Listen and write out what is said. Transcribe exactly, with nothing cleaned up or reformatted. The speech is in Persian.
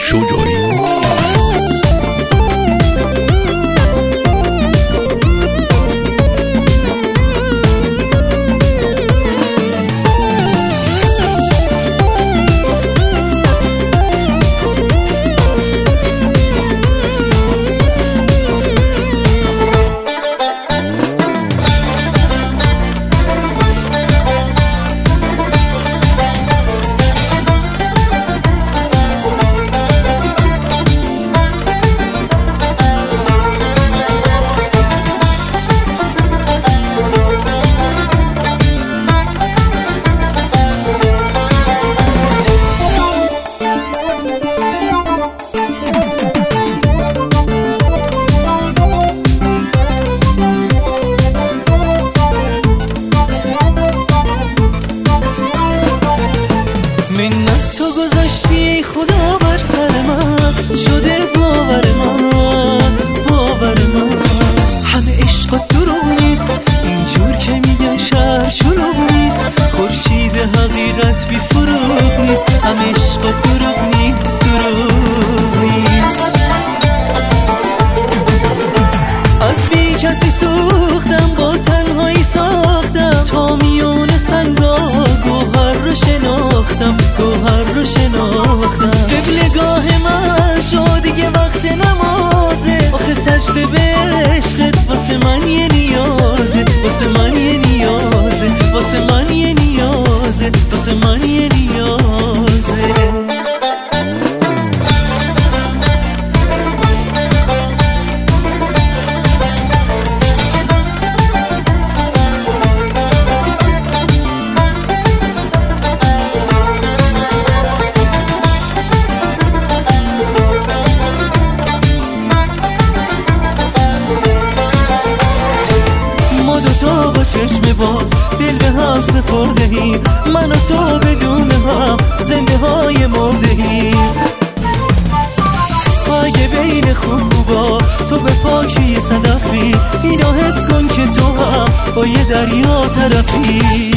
شجاعی. منت تو گذاشتی خدا بر سر من، شده باور من باور من. همه عشقات دروغ نیست، اینجور که میگن شهر شلوغ نیست. خورشید حقیقت بی فروغ نیست، همه عشقات دروغ نیست دروغ نیست. از بی کسی سوختم، با تنهایی ساختم، تا میون سنگا گوهر رو شناختم گوهر رو شناختم. قبلگاه من شد دیگه وقت نمازه، آخه سجده به عشقت واسه من یه نیازه، واسه من یه نیازه، واسه من یه نیازه، واسه من یه نیازه. دوتا با چشم باز دل به هم سپردهیم، من و تو بدون هم زنده های مردهیم. اگه بین خوب خوبا تو به پاکی صدفی، اینو حس کن که تو هم با یه دریا طرفی.